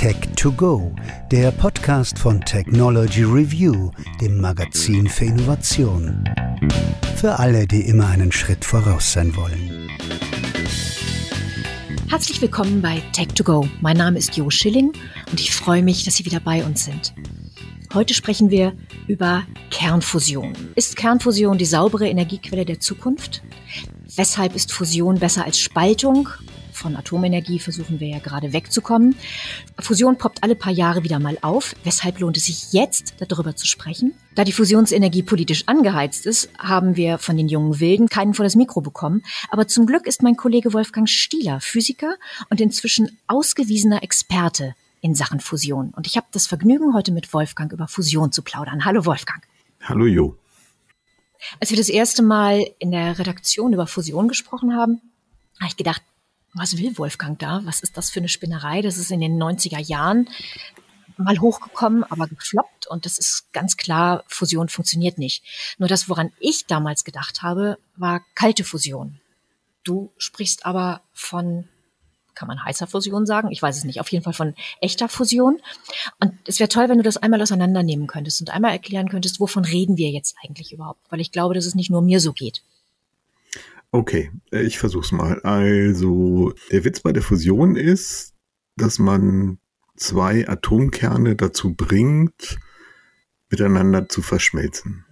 Tech2Go, der Podcast von Technology Review, dem Magazin für Innovation. Für alle, die immer einen Schritt voraus sein wollen. Herzlich willkommen bei Tech2Go. Mein Name ist Jo Schilling und ich freue mich, dass Sie wieder bei uns sind. Heute sprechen wir über Kernfusion. Ist Kernfusion die saubere Energiequelle der Zukunft? Weshalb ist Fusion besser als Spaltung? Von Atomenergie versuchen wir ja gerade wegzukommen. Fusion poppt alle paar Jahre wieder mal auf. Weshalb lohnt es sich jetzt, darüber zu sprechen? Da die Fusionsenergie politisch angeheizt ist, haben wir von den jungen Wilden keinen vor das Mikro bekommen. Aber zum Glück ist mein Kollege Wolfgang Stieler Physiker und inzwischen ausgewiesener Experte in Sachen Fusion. Und ich habe das Vergnügen, heute mit Wolfgang über Fusion zu plaudern. Hallo Wolfgang. Hallo Jo. Als wir das erste Mal in der Redaktion über Fusion gesprochen haben, habe ich gedacht, was will Wolfgang da? Was ist das für eine Spinnerei? Das ist in den 90er Jahren mal hochgekommen, aber gefloppt. Und das ist ganz klar, Fusion funktioniert nicht. Nur das, woran ich damals gedacht habe, war kalte Fusion. Du sprichst aber von, kann man heißer Fusion sagen? Ich weiß es nicht. Auf jeden Fall von echter Fusion. Und es wäre toll, wenn du das einmal auseinandernehmen könntest und einmal erklären könntest, wovon reden wir jetzt eigentlich überhaupt? Weil ich glaube, dass es nicht nur mir so geht. Okay, ich versuch's mal. Also, der Witz bei der Fusion ist, dass man zwei Atomkerne dazu bringt, miteinander zu verschmelzen.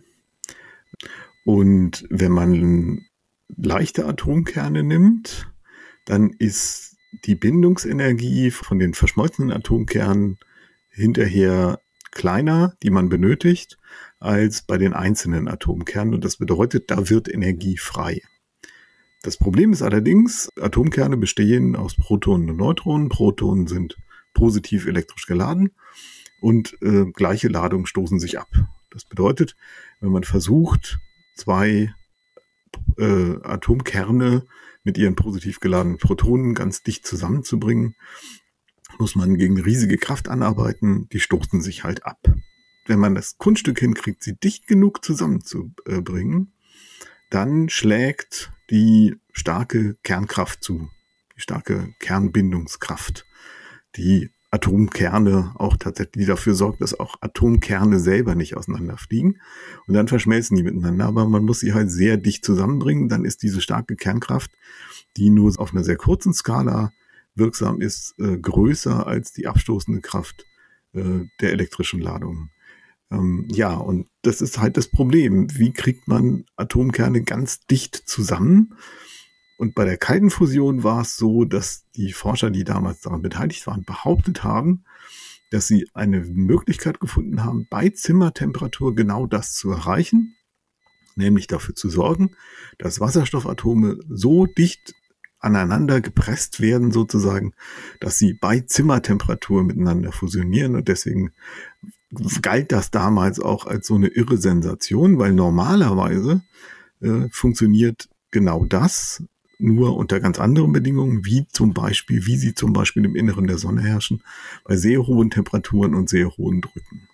Und wenn man leichte Atomkerne nimmt, dann ist die Bindungsenergie von den verschmolzenen Atomkernen hinterher kleiner, die man benötigt, als bei den einzelnen Atomkernen. Und das bedeutet, da wird Energie frei. Das Problem ist allerdings, Atomkerne bestehen aus Protonen und Neutronen. Protonen sind positiv elektrisch geladen und gleiche Ladungen stoßen sich ab. Das bedeutet, wenn man versucht, zwei Atomkerne mit ihren positiv geladenen Protonen ganz dicht zusammenzubringen, muss man gegen riesige Kraft anarbeiten, die stoßen sich halt ab. Wenn man das Kunststück hinkriegt, sie dicht genug zusammenzubringen, dann schlägt die starke Kernkraft zu, die starke Kernbindungskraft, die Atomkerne auch tatsächlich, die dafür sorgt, dass auch Atomkerne selber nicht auseinanderfliegen. Und dann verschmelzen die miteinander, aber man muss sie halt sehr dicht zusammenbringen. Dann ist diese starke Kernkraft, die nur auf einer sehr kurzen Skala wirksam ist, größer als die abstoßende Kraft der elektrischen Ladung. Ja, und das ist halt das Problem. Wie kriegt man Atomkerne ganz dicht zusammen? Und bei der kalten Fusion war es so, dass die Forscher, die damals daran beteiligt waren, behauptet haben, dass sie eine Möglichkeit gefunden haben, bei Zimmertemperatur genau das zu erreichen, nämlich dafür zu sorgen, dass Wasserstoffatome so dicht aneinander gepresst werden sozusagen, dass sie bei Zimmertemperatur miteinander fusionieren. Und deswegen galt das damals auch als so eine irre Sensation, weil normalerweise funktioniert genau das nur unter ganz anderen Bedingungen, wie sie zum Beispiel im Inneren der Sonne herrschen, bei sehr hohen Temperaturen und sehr hohen Drücken.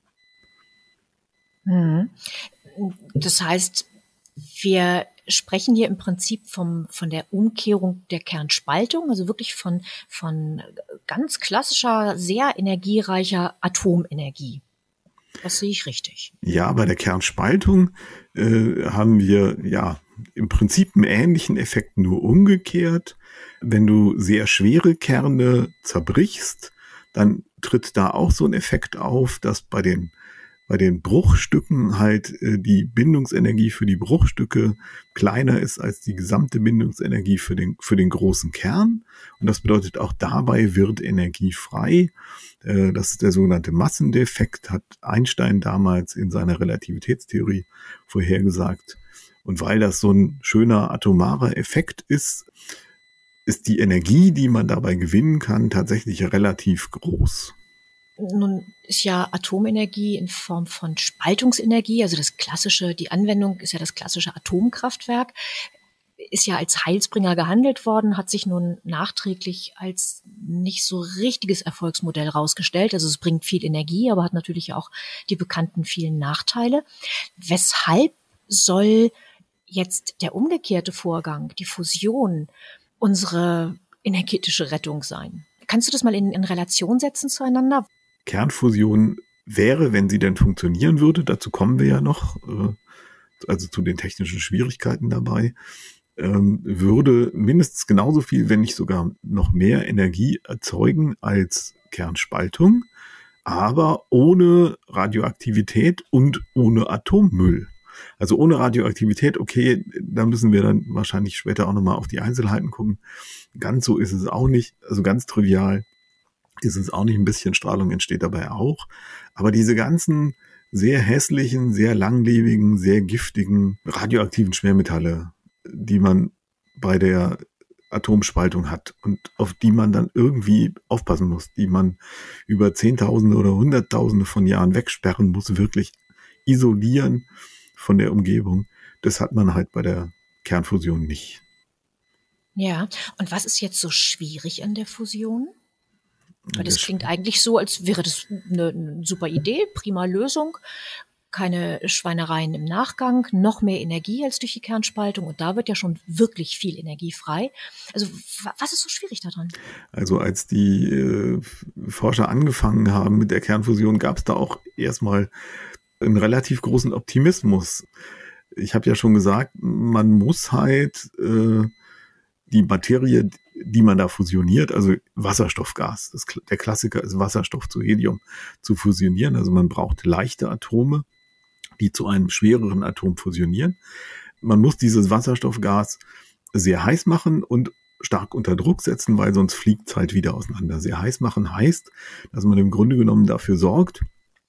Das heißt, wir sprechen hier im Prinzip von der Umkehrung der Kernspaltung, also wirklich von ganz klassischer, sehr energiereicher Atomenergie. Das sehe ich richtig. Ja, bei der Kernspaltung haben wir ja im Prinzip einen ähnlichen Effekt, nur umgekehrt. Wenn du sehr schwere Kerne zerbrichst, dann tritt da auch so ein Effekt auf, dass bei den Bruchstücken halt die Bindungsenergie für die Bruchstücke kleiner ist als die gesamte Bindungsenergie für den großen Kern. Und das bedeutet, auch dabei wird Energie frei. Das ist der sogenannte Massendefekt, hat Einstein damals in seiner Relativitätstheorie vorhergesagt. Und weil das so ein schöner atomarer Effekt ist die Energie, die man dabei gewinnen kann, tatsächlich relativ groß. Nun ist ja Atomenergie in Form von Spaltungsenergie, also die Anwendung ist ja das klassische Atomkraftwerk, ist ja als Heilsbringer gehandelt worden, hat sich nun nachträglich als nicht so richtiges Erfolgsmodell rausgestellt. Also es bringt viel Energie, aber hat natürlich auch die bekannten vielen Nachteile. Weshalb soll jetzt der umgekehrte Vorgang, die Fusion, unsere energetische Rettung sein? Kannst du das mal in Relation setzen zueinander? Kernfusion wäre, wenn sie denn funktionieren würde, dazu kommen wir ja noch, also zu den technischen Schwierigkeiten dabei, würde mindestens genauso viel, wenn nicht sogar noch mehr Energie erzeugen als Kernspaltung, aber ohne Radioaktivität und ohne Atommüll. Also ohne Radioaktivität, okay, da müssen wir dann wahrscheinlich später auch nochmal auf die Einzelheiten gucken. Ganz so ist es auch nicht, also ganz trivial ist es auch nicht, ein bisschen Strahlung entsteht dabei auch. Aber diese ganzen sehr hässlichen, sehr langlebigen, sehr giftigen, radioaktiven Schwermetalle, die man bei der Atomspaltung hat und auf die man dann irgendwie aufpassen muss, die man über Zehntausende oder Hunderttausende von Jahren wegsperren muss, wirklich isolieren von der Umgebung. Das hat man halt bei der Kernfusion nicht. Ja, und was ist jetzt so schwierig an der Fusion? Weil das klingt eigentlich so, als wäre das eine super Idee, prima Lösung. Keine Schweinereien im Nachgang, noch mehr Energie als durch die Kernspaltung. Und da wird ja schon wirklich viel Energie frei. Also was ist so schwierig daran? Also als die Forscher angefangen haben mit der Kernfusion, gab es da auch erstmal einen relativ großen Optimismus. Ich habe ja schon gesagt, man muss halt die Materie, die man da fusioniert, also Wasserstoffgas, der Klassiker ist Wasserstoff zu Helium zu fusionieren. Also man braucht leichte Atome, die zu einem schwereren Atom fusionieren. Man muss dieses Wasserstoffgas sehr heiß machen und stark unter Druck setzen, weil sonst fliegt es halt wieder auseinander. Sehr heiß machen heißt, dass man im Grunde genommen dafür sorgt,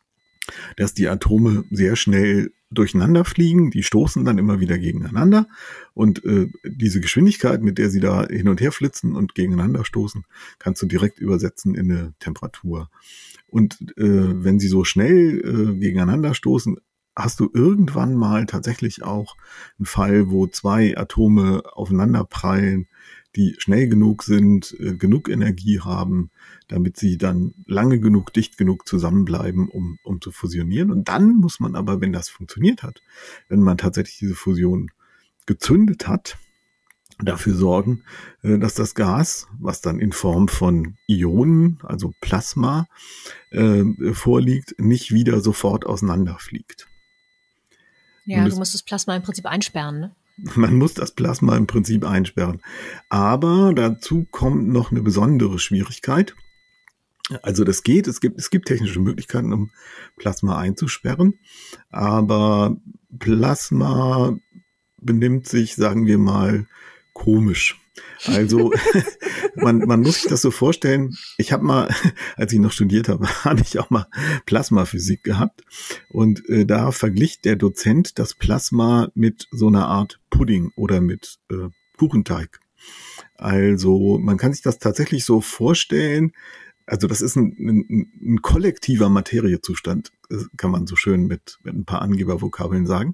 dass die Atome sehr schnell durcheinander fliegen, die stoßen dann immer wieder gegeneinander und diese Geschwindigkeit, mit der sie da hin und her flitzen und gegeneinander stoßen, kannst du direkt übersetzen in eine Temperatur. Und wenn sie so schnell gegeneinander stoßen, hast du irgendwann mal tatsächlich auch einen Fall, wo zwei Atome aufeinander prallen, die schnell genug sind, genug Energie haben, damit sie dann lange genug, dicht genug zusammenbleiben, um zu fusionieren. Und dann muss man aber, wenn das funktioniert hat, wenn man tatsächlich diese Fusion gezündet hat, dafür sorgen, dass das Gas, was dann in Form von Ionen, also Plasma, vorliegt, nicht wieder sofort auseinanderfliegt. Ja, du musst das Plasma im Prinzip einsperren, ne? Man muss das Plasma im Prinzip einsperren. Aber dazu kommt noch eine besondere Schwierigkeit. Also das geht, es gibt technische Möglichkeiten, um Plasma einzusperren. Aber Plasma benimmt sich, sagen wir mal, komisch. Also man muss sich das so vorstellen, ich habe mal, als ich noch studiert habe, hatte ich auch mal Plasmaphysik gehabt und da verglich der Dozent das Plasma mit so einer Art Pudding oder mit Kuchenteig. Also man kann sich das tatsächlich so vorstellen, also das ist ein kollektiver Materiezustand, kann man so schön mit ein paar Angebervokabeln sagen.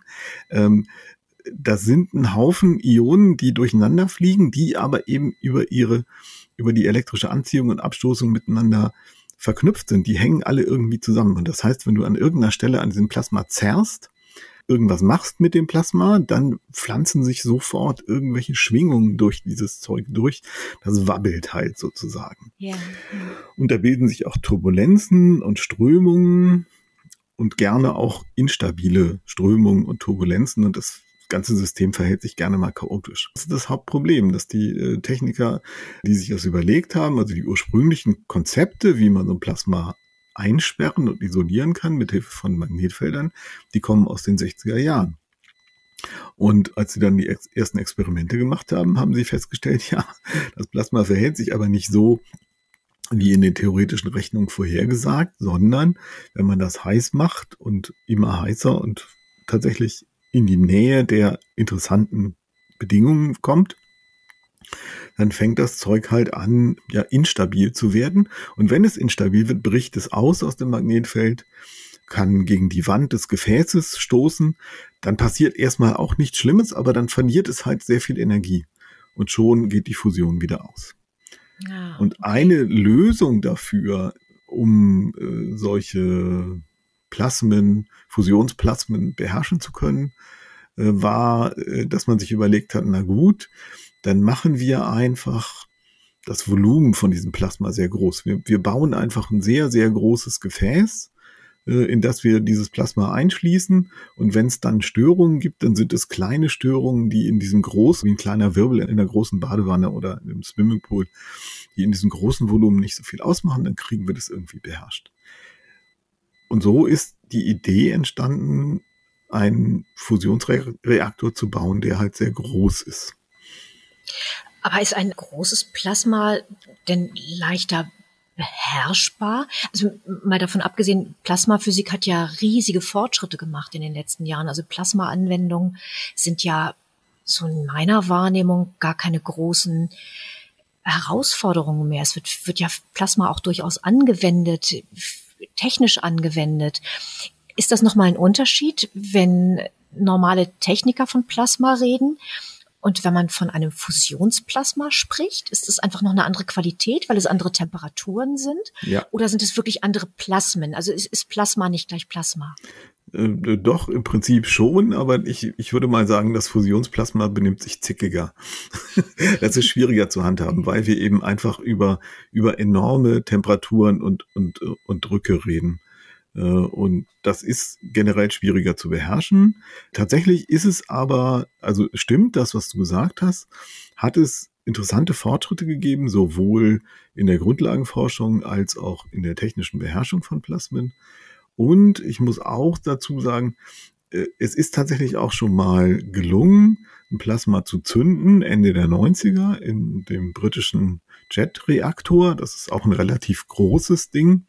Das sind ein Haufen Ionen, die durcheinander fliegen, die aber eben über die elektrische Anziehung und Abstoßung miteinander verknüpft sind. Die hängen alle irgendwie zusammen. Und das heißt, wenn du an irgendeiner Stelle an diesem Plasma zerrst, irgendwas machst mit dem Plasma, dann pflanzen sich sofort irgendwelche Schwingungen durch dieses Zeug durch. Das wabbelt halt sozusagen. Ja. Und da bilden sich auch Turbulenzen und Strömungen und gerne auch instabile Strömungen und Turbulenzen. Und das ganze System verhält sich gerne mal chaotisch. Das ist das Hauptproblem, dass die Techniker, die sich das überlegt haben, also die ursprünglichen Konzepte, wie man so ein Plasma einsperren und isolieren kann mit Hilfe von Magnetfeldern, die kommen aus den 60er Jahren. Und als sie dann die ersten Experimente gemacht haben, haben sie festgestellt, ja, das Plasma verhält sich aber nicht so, wie in den theoretischen Rechnungen vorhergesagt, sondern wenn man das heiß macht und immer heißer und tatsächlich in die Nähe der interessanten Bedingungen kommt, dann fängt das Zeug halt an, ja, instabil zu werden. Und wenn es instabil wird, bricht es aus dem Magnetfeld, kann gegen die Wand des Gefäßes stoßen. Dann passiert erstmal auch nichts Schlimmes, aber dann verliert es halt sehr viel Energie. Und schon geht die Fusion wieder aus. Ja, okay. Und eine Lösung dafür, um solche Fusionsplasmen beherrschen zu können, war, dass man sich überlegt hat, na gut, dann machen wir einfach das Volumen von diesem Plasma sehr groß. Wir bauen einfach ein sehr, sehr großes Gefäß, in das wir dieses Plasma einschließen. Und wenn es dann Störungen gibt, dann sind es kleine Störungen, die in diesem großen, wie ein kleiner Wirbel in einer großen Badewanne oder im Swimmingpool, die in diesem großen Volumen nicht so viel ausmachen, dann kriegen wir das irgendwie beherrscht. Und so ist die Idee entstanden, einen Fusionsreaktor zu bauen, der halt sehr groß ist. Aber ist ein großes Plasma denn leichter beherrschbar? Also mal davon abgesehen, Plasmaphysik hat ja riesige Fortschritte gemacht in den letzten Jahren. Also Plasmaanwendungen sind ja so in meiner Wahrnehmung gar keine großen Herausforderungen mehr. Es wird ja Plasma auch durchaus angewendet, technisch angewendet. Ist das nochmal ein Unterschied, wenn normale Techniker von Plasma reden? Und wenn man von einem Fusionsplasma spricht, ist es einfach noch eine andere Qualität, weil es andere Temperaturen sind? Ja. Oder sind es wirklich andere Plasmen? Also ist Plasma nicht gleich Plasma? Doch, im Prinzip schon, aber ich würde mal sagen, das Fusionsplasma benimmt sich zickiger. Das ist schwieriger zu handhaben, weil wir eben einfach über enorme Temperaturen und Drücke reden. Und das ist generell schwieriger zu beherrschen. Tatsächlich ist es aber, also stimmt das, was du gesagt hast, hat es interessante Fortschritte gegeben, sowohl in der Grundlagenforschung als auch in der technischen Beherrschung von Plasmen. Und ich muss auch dazu sagen, es ist tatsächlich auch schon mal gelungen, ein Plasma zu zünden, Ende der 90er in dem britischen Jet-Reaktor. Das ist auch ein relativ großes Ding.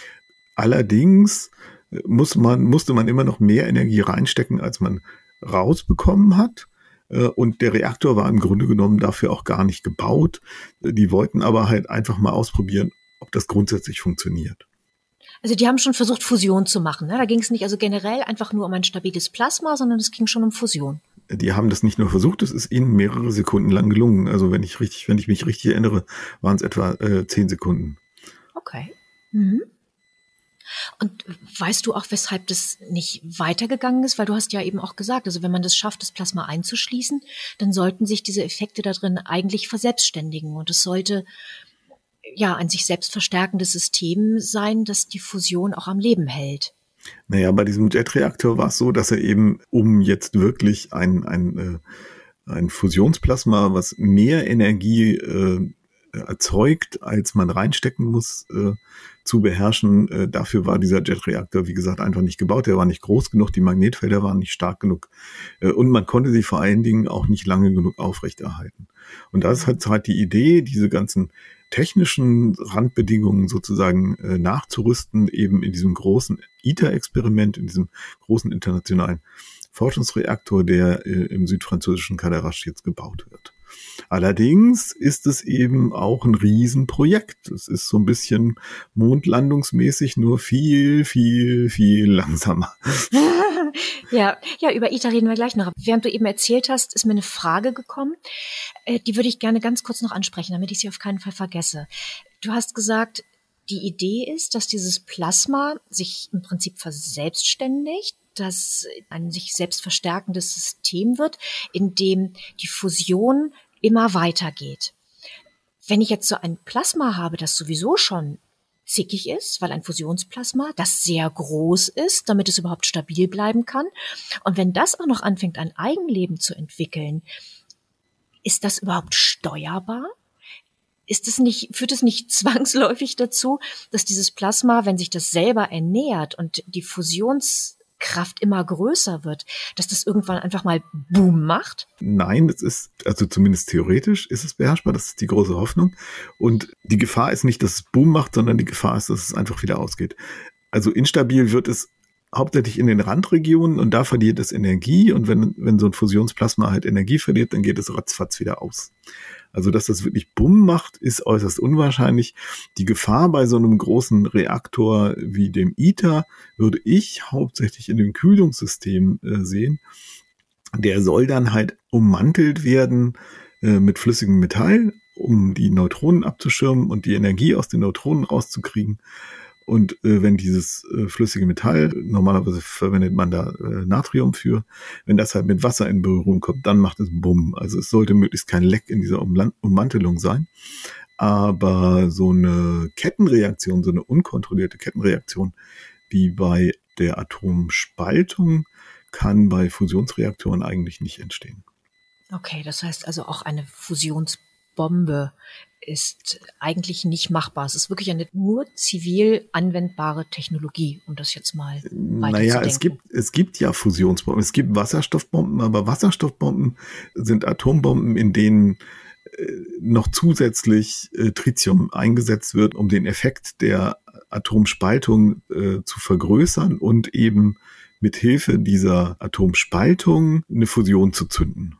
Allerdings musste man immer noch mehr Energie reinstecken, als man rausbekommen hat. Und der Reaktor war im Grunde genommen dafür auch gar nicht gebaut. Die wollten aber halt einfach mal ausprobieren, ob das grundsätzlich funktioniert. Also die haben schon versucht, Fusion zu machen. Ne? Da ging es nicht also generell einfach nur um ein stabiles Plasma, sondern es ging schon um Fusion. Die haben das nicht nur versucht, es ist ihnen mehrere Sekunden lang gelungen. Also wenn ich mich richtig erinnere, waren es etwa 10 Sekunden. Okay. Mhm. Und weißt du auch, weshalb das nicht weitergegangen ist? Weil du hast ja eben auch gesagt, also wenn man das schafft, das Plasma einzuschließen, dann sollten sich diese Effekte da drin eigentlich verselbstständigen. Und es sollte ja ein sich selbst verstärkendes System sein, das die Fusion auch am Leben hält. Naja, bei diesem Jetreaktor war es so, dass er eben, um jetzt wirklich ein Fusionsplasma, was mehr Energie erzeugt, als man reinstecken muss, zu beherrschen. Dafür war dieser Jetreaktor, wie gesagt, einfach nicht gebaut. Der war nicht groß genug, die Magnetfelder waren nicht stark genug und man konnte sie vor allen Dingen auch nicht lange genug aufrechterhalten. Und das ist halt die Idee, diese ganzen technischen Randbedingungen sozusagen nachzurüsten, eben in diesem großen ITER-Experiment, in diesem großen internationalen Forschungsreaktor, der im südfranzösischen Cadarache jetzt gebaut wird. Allerdings ist es eben auch ein Riesenprojekt. Es ist so ein bisschen mondlandungsmäßig, nur viel, viel, viel langsamer. Ja, über ITER reden wir gleich noch. Während du eben erzählt hast, ist mir eine Frage gekommen. Die würde ich gerne ganz kurz noch ansprechen, damit ich sie auf keinen Fall vergesse. Du hast gesagt, die Idee ist, dass dieses Plasma sich im Prinzip verselbstständigt, dass ein sich selbst verstärkendes System wird, in dem die Fusion immer weitergeht. Wenn ich jetzt so ein Plasma habe, das sowieso schon zickig ist, weil ein Fusionsplasma, das sehr groß ist, damit es überhaupt stabil bleiben kann, und wenn das auch noch anfängt, ein Eigenleben zu entwickeln, ist das überhaupt steuerbar? Führt es nicht zwangsläufig dazu, dass dieses Plasma, wenn sich das selber ernährt und die Fusionskraft immer größer wird, dass das irgendwann einfach mal Boom macht? Nein, das ist, also zumindest theoretisch ist es beherrschbar, das ist die große Hoffnung. Und die Gefahr ist nicht, dass es Boom macht, sondern die Gefahr ist, dass es einfach wieder ausgeht. Also instabil wird es hauptsächlich in den Randregionen und da verliert es Energie. Und wenn so ein Fusionsplasma halt Energie verliert, dann geht es ratzfatz wieder aus. Also, dass das wirklich Bumm macht, ist äußerst unwahrscheinlich. Die Gefahr bei so einem großen Reaktor wie dem ITER würde ich hauptsächlich in dem Kühlungssystem sehen. Der soll dann halt ummantelt werden mit flüssigem Metall, um die Neutronen abzuschirmen und die Energie aus den Neutronen rauszukriegen. Und wenn dieses flüssige Metall, normalerweise verwendet man da Natrium für, wenn das halt mit Wasser in Berührung kommt, dann macht es Bumm. Also es sollte möglichst kein Leck in dieser Ummantelung sein. Aber so eine Kettenreaktion, so eine unkontrollierte Kettenreaktion wie bei der Atomspaltung kann bei Fusionsreaktoren eigentlich nicht entstehen. Okay, das heißt also auch eine Fusionsbombe ist eigentlich nicht machbar. Es ist wirklich eine nur zivil anwendbare Technologie, um das jetzt mal weiterzudenken. Es gibt ja Fusionsbomben, es gibt Wasserstoffbomben, aber Wasserstoffbomben sind Atombomben, in denen noch zusätzlich Tritium eingesetzt wird, um den Effekt der Atomspaltung zu vergrößern und eben mit Hilfe dieser Atomspaltung eine Fusion zu zünden.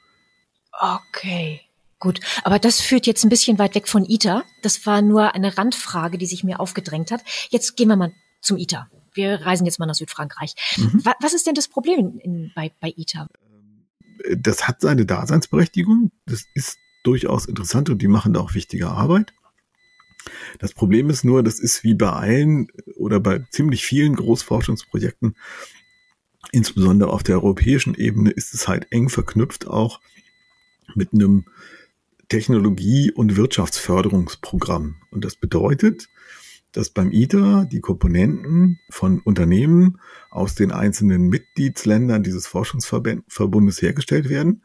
Okay, gut. Aber das führt jetzt ein bisschen weit weg von ITER. Das war nur eine Randfrage, die sich mir aufgedrängt hat. Jetzt gehen wir mal zum ITER. Wir reisen jetzt mal nach Südfrankreich. Was ist denn das Problem bei ITER? Das hat seine Daseinsberechtigung. Das ist durchaus interessant und die machen da auch wichtige Arbeit. Das Problem ist nur, das ist wie bei allen oder bei ziemlich vielen Großforschungsprojekten, insbesondere auf der europäischen Ebene, ist es halt eng verknüpft auch mit einem Technologie- und Wirtschaftsförderungsprogramm. Und das bedeutet, dass beim ITER die Komponenten von Unternehmen aus den einzelnen Mitgliedsländern dieses Forschungsverbundes hergestellt werden.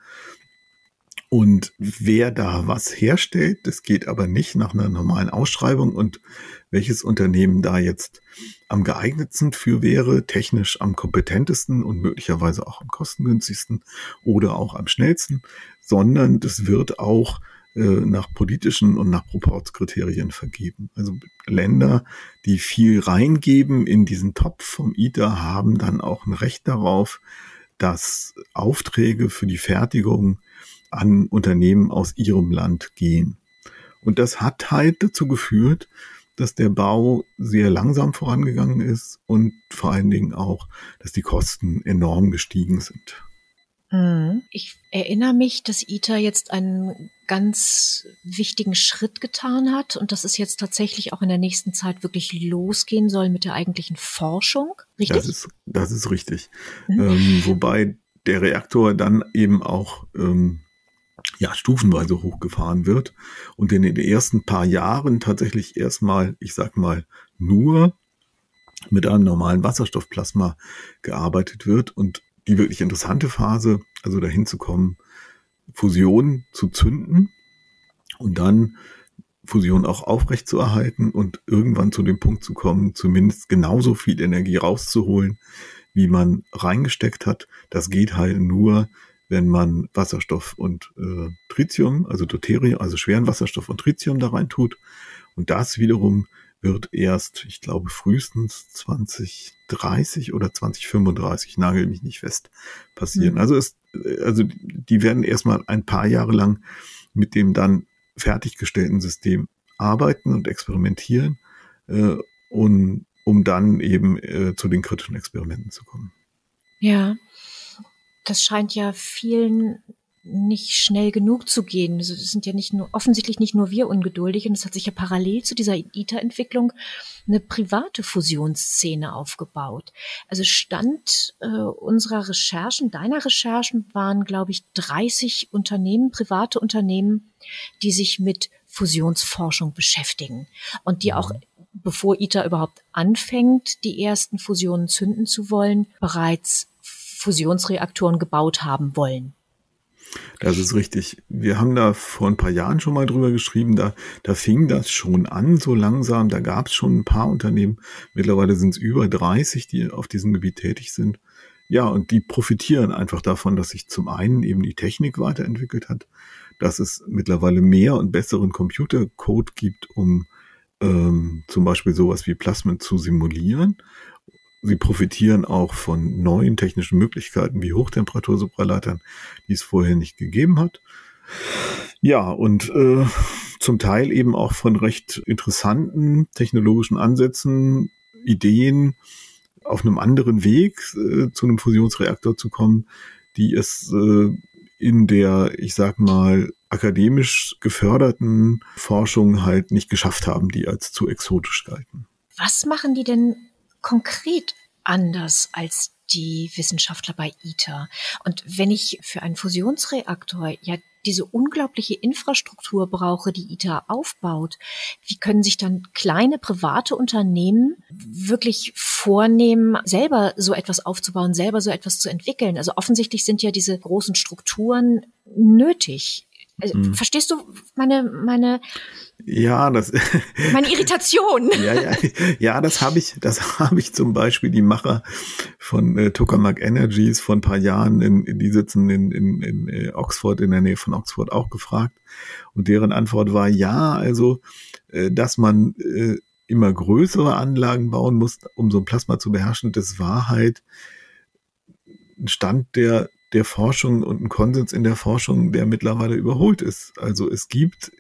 Und wer da was herstellt, das geht aber nicht nach einer normalen Ausschreibung. Und welches Unternehmen da jetzt am geeignetsten für wäre, technisch am kompetentesten und möglicherweise auch am kostengünstigsten oder auch am schnellsten, sondern das wird auch nach politischen und nach Proportskriterien vergeben. Also Länder, die viel reingeben in diesen Topf vom ITER, haben dann auch ein Recht darauf, dass Aufträge für die Fertigung an Unternehmen aus ihrem Land gehen. Und das hat halt dazu geführt, dass der Bau sehr langsam vorangegangen ist und vor allen Dingen auch, dass die Kosten enorm gestiegen sind. Ich erinnere mich, dass ITER jetzt einen ganz wichtigen Schritt getan hat und dass es jetzt tatsächlich auch in der nächsten Zeit wirklich losgehen soll mit der eigentlichen Forschung. Richtig? Das ist richtig. Wobei der Reaktor dann eben auch stufenweise hochgefahren wird und in den ersten paar Jahren tatsächlich erstmal, ich sag mal, nur mit einem normalen Wasserstoffplasma gearbeitet wird und die wirklich interessante Phase, also dahin zu kommen, Fusion zu zünden und dann Fusion auch aufrechtzuerhalten und irgendwann zu dem Punkt zu kommen, zumindest genauso viel Energie rauszuholen, wie man reingesteckt hat. Das geht halt nur, wenn man Wasserstoff und Tritium, also Deuterium, also schweren Wasserstoff und Tritium da rein tut. Und das wiederum wird erst, ich glaube, frühestens 2030 oder 2035, nagel mich nicht fest, passieren. Also die werden erstmal ein paar Jahre lang mit dem dann fertiggestellten System arbeiten und experimentieren, um dann eben zu den kritischen Experimenten zu kommen. Ja. Das scheint ja vielen nicht schnell genug zu gehen. Es sind ja offensichtlich nicht nur wir ungeduldig, und es hat sich ja parallel zu dieser ITER-Entwicklung eine private Fusionsszene aufgebaut. Also Stand unserer Recherchen, deiner Recherchen, waren, glaube ich, 30 Unternehmen, private Unternehmen, die sich mit Fusionsforschung beschäftigen und die auch, bevor ITER überhaupt anfängt, die ersten Fusionen zünden zu wollen, bereits Fusionsreaktoren gebaut haben wollen. Das ist richtig. Wir haben da vor ein paar Jahren schon mal drüber geschrieben, da fing das schon an, so langsam. Da gab es schon ein paar Unternehmen. Mittlerweile sind es über 30, die auf diesem Gebiet tätig sind. Ja, und die profitieren einfach davon, dass sich zum einen eben die Technik weiterentwickelt hat, dass es mittlerweile mehr und besseren Computercode gibt, um zum Beispiel sowas wie Plasmen zu simulieren. Sie profitieren auch von neuen technischen Möglichkeiten wie Hochtemperatursupraleitern, die es vorher nicht gegeben hat. Ja, und zum Teil eben auch von recht interessanten technologischen Ansätzen, Ideen, auf einem anderen Weg zu einem Fusionsreaktor zu kommen, die es in der, ich sag mal, akademisch geförderten Forschung halt nicht geschafft haben, die als zu exotisch galten. Was machen die denn konkret anders als die Wissenschaftler bei ITER? Und wenn ich für einen Fusionsreaktor ja diese unglaubliche Infrastruktur brauche, die ITER aufbaut, wie können sich dann kleine private Unternehmen wirklich vornehmen, selber so etwas aufzubauen, selber so etwas zu entwickeln? Also offensichtlich sind ja diese großen Strukturen nötig. Also, verstehst du meine Irritation? Ja, das habe ich zum Beispiel die Macher von Tokamak Energies vor ein paar Jahren, die sitzen in Oxford, in der Nähe von Oxford, auch gefragt. Und deren Antwort war ja, also, dass man immer größere Anlagen bauen muss, um so ein Plasma zu beherrschen. Das war halt ein Stand der Forschung und ein Konsens in der Forschung, der mittlerweile überholt ist. Also es gibt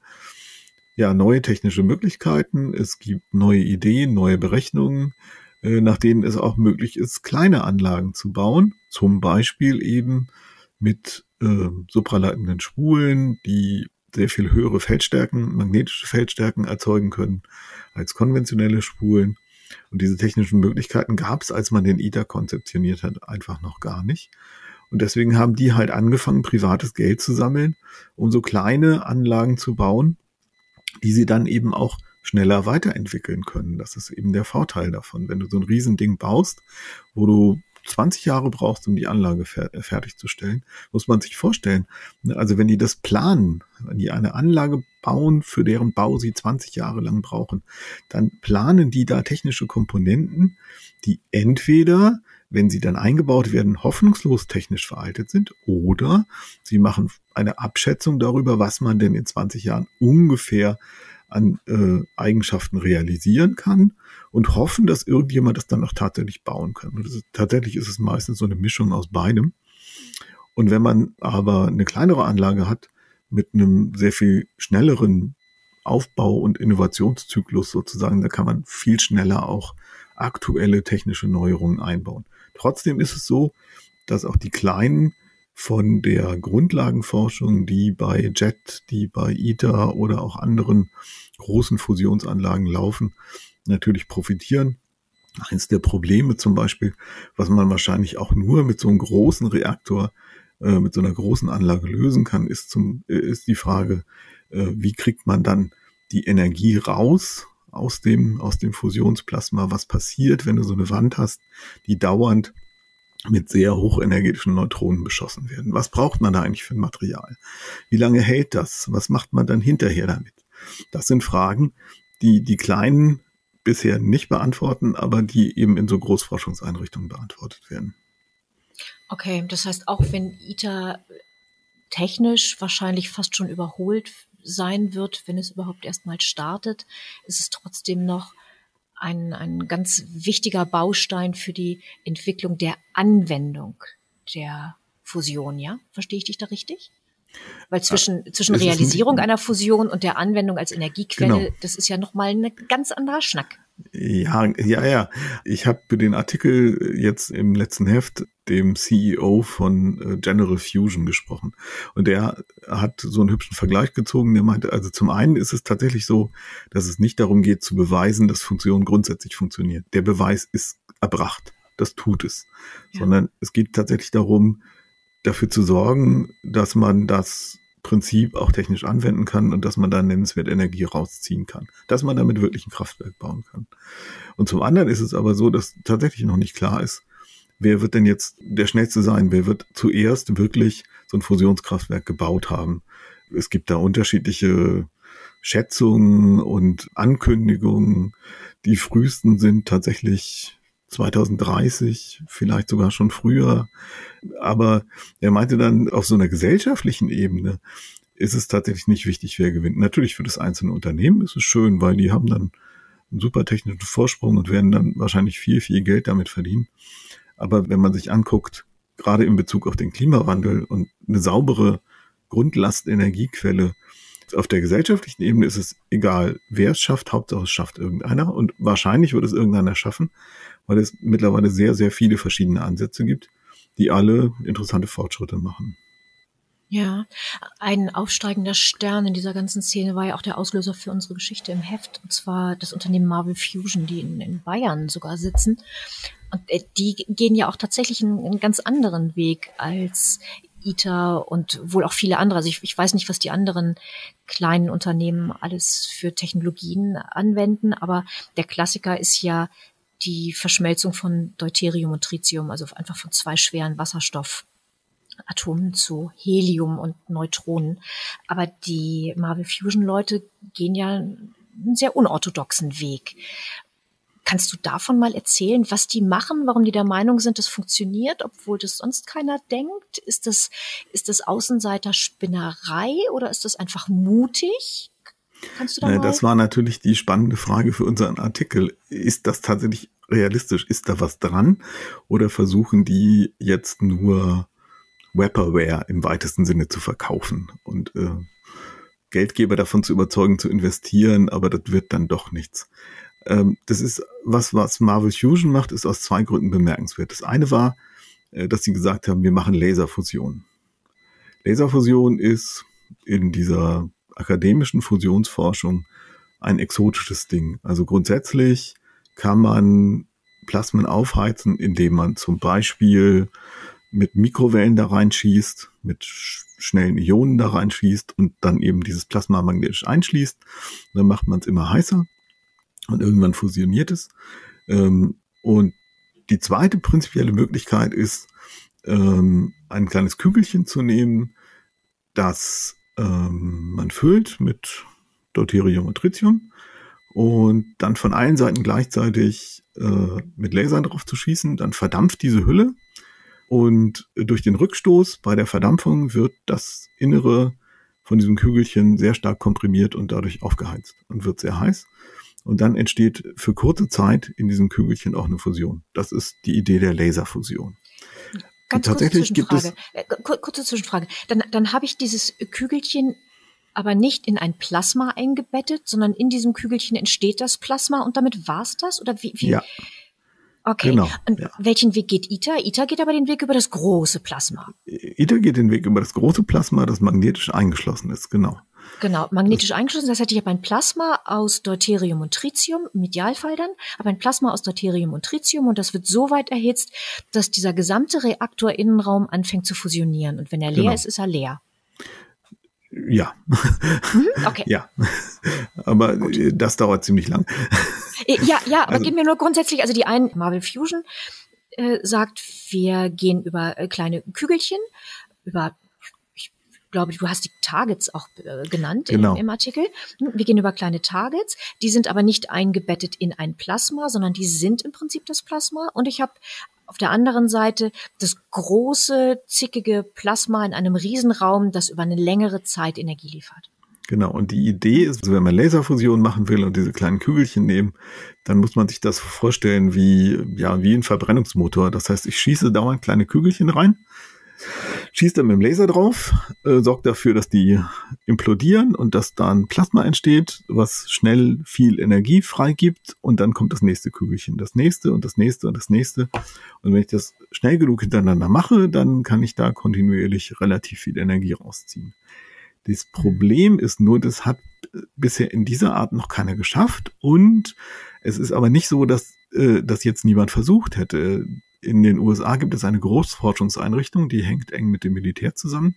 ja neue technische Möglichkeiten, es gibt neue Ideen, neue Berechnungen, nach denen es auch möglich ist, kleine Anlagen zu bauen, zum Beispiel eben mit supraleitenden Spulen, die sehr viel höhere Feldstärken, magnetische Feldstärken erzeugen können als konventionelle Spulen. Und diese technischen Möglichkeiten gab es, als man den ITER konzeptioniert hat, einfach noch gar nicht. Und deswegen haben die halt angefangen, privates Geld zu sammeln, um so kleine Anlagen zu bauen, die sie dann eben auch schneller weiterentwickeln können. Das ist eben der Vorteil davon. Wenn du so ein Riesending baust, wo du 20 Jahre brauchst, um die Anlage fertigzustellen, muss man sich vorstellen, also wenn die das planen, wenn die eine Anlage bauen, für deren Bau sie 20 Jahre lang brauchen, dann planen die da technische Komponenten, die entweder, wenn sie dann eingebaut werden, hoffnungslos technisch veraltet sind, oder sie machen eine Abschätzung darüber, was man denn in 20 Jahren ungefähr an Eigenschaften realisieren kann und hoffen, dass irgendjemand das dann auch tatsächlich bauen kann. Und tatsächlich ist es meistens so eine Mischung aus beidem. Und wenn man aber eine kleinere Anlage hat, mit einem sehr viel schnelleren Aufbau- und Innovationszyklus sozusagen, da kann man viel schneller auch aktuelle technische Neuerungen einbauen. Trotzdem ist es so, dass auch die kleinen von der Grundlagenforschung, die bei JET, die bei ITER oder auch anderen großen Fusionsanlagen laufen, natürlich profitieren. Eins der Probleme zum Beispiel, was man wahrscheinlich auch nur mit so einem großen Reaktor, mit so einer großen Anlage lösen kann, ist die Frage, wie kriegt man dann die Energie raus aus dem Fusionsplasma? Was passiert, wenn du so eine Wand hast, die dauernd mit sehr hochenergetischen Neutronen beschossen werden? Was braucht man da eigentlich für ein Material? Wie lange hält das? Was macht man dann hinterher damit? Das sind Fragen, die die Kleinen bisher nicht beantworten, aber die eben in so Großforschungseinrichtungen beantwortet werden. Okay, das heißt, auch wenn ITER technisch wahrscheinlich fast schon überholt sein wird, wenn es überhaupt erstmal startet, ist es trotzdem noch ein ganz wichtiger Baustein für die Entwicklung der Anwendung der Fusion, ja? Verstehe ich dich da richtig? Weil zwischen Realisierung einer Fusion und der Anwendung als Energiequelle, genau, das ist ja nochmal ein ganz anderer Schnack. Ja. Ich habe für den Artikel jetzt im letzten Heft dem CEO von General Fusion gesprochen. Und der hat so einen hübschen Vergleich gezogen. Der meinte, also zum einen ist es tatsächlich so, dass es nicht darum geht zu beweisen, dass Fusion grundsätzlich funktioniert. Der Beweis ist erbracht. Das tut es. Ja. Sondern es geht tatsächlich darum, dafür zu sorgen, dass man das Prinzip auch technisch anwenden kann und dass man da nennenswert Energie rausziehen kann. Dass man damit wirklich ein Kraftwerk bauen kann. Und zum anderen ist es aber so, dass tatsächlich noch nicht klar ist, wer wird denn jetzt der Schnellste sein? Wer wird zuerst wirklich so ein Fusionskraftwerk gebaut haben? Es gibt da unterschiedliche Schätzungen und Ankündigungen. Die frühesten sind tatsächlich 2030, vielleicht sogar schon früher. Aber er meinte dann, auf so einer gesellschaftlichen Ebene ist es tatsächlich nicht wichtig, wer gewinnt. Natürlich für das einzelne Unternehmen ist es schön, weil die haben dann einen super technischen Vorsprung und werden dann wahrscheinlich viel, viel Geld damit verdienen. Aber wenn man sich anguckt, gerade in Bezug auf den Klimawandel und eine saubere Grundlastenergiequelle, auf der gesellschaftlichen Ebene ist es egal, wer es schafft, Hauptsache es schafft irgendeiner. Und wahrscheinlich wird es irgendeiner schaffen, weil es mittlerweile sehr, sehr viele verschiedene Ansätze gibt, die alle interessante Fortschritte machen. Ja, ein aufsteigender Stern in dieser ganzen Szene war ja auch der Auslöser für unsere Geschichte im Heft, und zwar das Unternehmen Marvel Fusion, die in Bayern sogar sitzen. Und die gehen ja auch tatsächlich einen ganz anderen Weg als ITER und wohl auch viele andere. Also ich weiß nicht, was die anderen kleinen Unternehmen alles für Technologien anwenden, aber der Klassiker ist ja die Verschmelzung von Deuterium und Tritium, also einfach von 2 schweren Wasserstoffatomen zu Helium und Neutronen. Aber die Marvel Fusion-Leute gehen ja einen sehr unorthodoxen Weg. Kannst du davon mal erzählen, was die machen, warum die der Meinung sind, das funktioniert, obwohl das sonst keiner denkt? Ist das Außenseiterspinnerei oder ist das einfach mutig? Kannst du da mal? Das war natürlich die spannende Frage für unseren Artikel. Ist das tatsächlich realistisch? Ist da was dran? Oder versuchen die jetzt nur Vaporware im weitesten Sinne zu verkaufen und Geldgeber davon zu überzeugen, zu investieren, aber das wird dann doch nichts. Das ist was Marvel Fusion macht, ist aus 2 Gründen bemerkenswert. Das eine war, dass sie gesagt haben, wir machen Laserfusion. Laserfusion ist in dieser akademischen Fusionsforschung ein exotisches Ding. Also grundsätzlich kann man Plasmen aufheizen, indem man zum Beispiel mit Mikrowellen da reinschießt, mit schnellen Ionen da reinschießt und dann eben dieses Plasma magnetisch einschließt. Dann macht man es immer heißer. Und irgendwann fusioniert es. Und die zweite prinzipielle Möglichkeit ist, ein kleines Kügelchen zu nehmen, das man füllt mit Deuterium und Tritium und dann von allen Seiten gleichzeitig mit Lasern drauf zu schießen. Dann verdampft diese Hülle und durch den Rückstoß bei der Verdampfung wird das Innere von diesem Kügelchen sehr stark komprimiert und dadurch aufgeheizt und wird sehr heiß. Und dann entsteht für kurze Zeit in diesem Kügelchen auch eine Fusion. Das ist die Idee der Laserfusion. Ganz kurze Zwischenfrage. Dann habe ich dieses Kügelchen aber nicht in ein Plasma eingebettet, sondern in diesem Kügelchen entsteht das Plasma und damit war's das? Oder wie? Ja. Okay. Genau, und ja. Welchen Weg geht ITER? ITER geht aber den Weg über das große Plasma. ITER geht den Weg über das große Plasma, das magnetisch eingeschlossen ist, genau. Genau, magnetisch eingeschlossen. Das heißt, ich habe ein Plasma aus Deuterium und Tritium, im Idealfall dann, aber ein Plasma aus Deuterium und Tritium und das wird so weit erhitzt, dass dieser gesamte Reaktorinnenraum anfängt zu fusionieren. Und wenn er leer ist, ist er leer. Ja. Okay. Ja. Aber gut. Das dauert ziemlich lang. Ja, aber also, gehen wir nur grundsätzlich, also die einen, Marvel Fusion sagt, wir gehen über kleine Kügelchen, über, ich glaube, du hast die Targets auch genannt genau. im Artikel. Wir gehen über kleine Targets, die sind aber nicht eingebettet in ein Plasma, sondern die sind im Prinzip das Plasma. Und ich habe auf der anderen Seite das große, zickige Plasma in einem Riesenraum, das über eine längere Zeit Energie liefert. Genau, und die Idee ist, also wenn man Laserfusion machen will und diese kleinen Kügelchen nehmen, dann muss man sich das vorstellen wie ein Verbrennungsmotor. Das heißt, ich schieße dauernd kleine Kügelchen rein, schieße dann mit dem Laser drauf, sorgt dafür, dass die implodieren und dass dann Plasma entsteht, was schnell viel Energie freigibt und dann kommt das nächste Kügelchen, das nächste und das nächste und das nächste. Und wenn ich das schnell genug hintereinander mache, dann kann ich da kontinuierlich relativ viel Energie rausziehen. Das Problem ist nur, das hat bisher in dieser Art noch keiner geschafft und es ist aber nicht so, dass das jetzt niemand versucht hätte. In den USA gibt es eine Großforschungseinrichtung, die hängt eng mit dem Militär zusammen,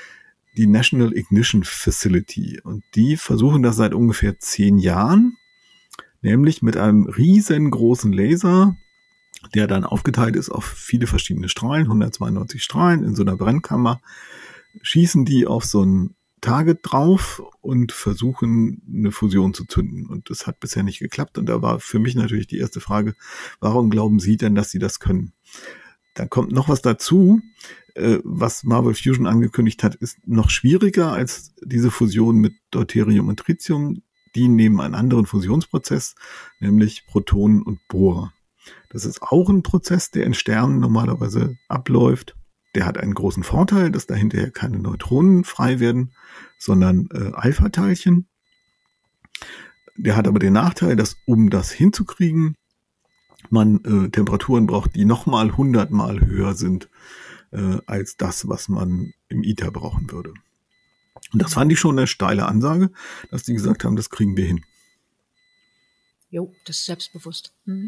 die National Ignition Facility. Und die versuchen das seit ungefähr 10 Jahren, nämlich mit einem riesengroßen Laser, der dann aufgeteilt ist auf viele verschiedene Strahlen, 192 Strahlen in so einer Brennkammer, schießen die auf so ein Target drauf und versuchen, eine Fusion zu zünden. Und das hat bisher nicht geklappt. Und da war für mich natürlich die erste Frage, warum glauben Sie denn, dass Sie das können? Dann kommt noch was dazu, was Marvel Fusion angekündigt hat, ist noch schwieriger als diese Fusion mit Deuterium und Tritium. Die nehmen einen anderen Fusionsprozess, nämlich Protonen und Bohrer. Das ist auch ein Prozess, der in Sternen normalerweise abläuft. Der hat einen großen Vorteil, dass da hinterher keine Neutronen frei werden, sondern Alpha-Teilchen. Der hat aber den Nachteil, dass um das hinzukriegen, man Temperaturen braucht, die nochmal 100-mal höher sind als das, was man im ITER brauchen würde. Und das fand ich schon eine steile Ansage, dass die gesagt haben, das kriegen wir hin. Jo, das ist selbstbewusst. Mhm.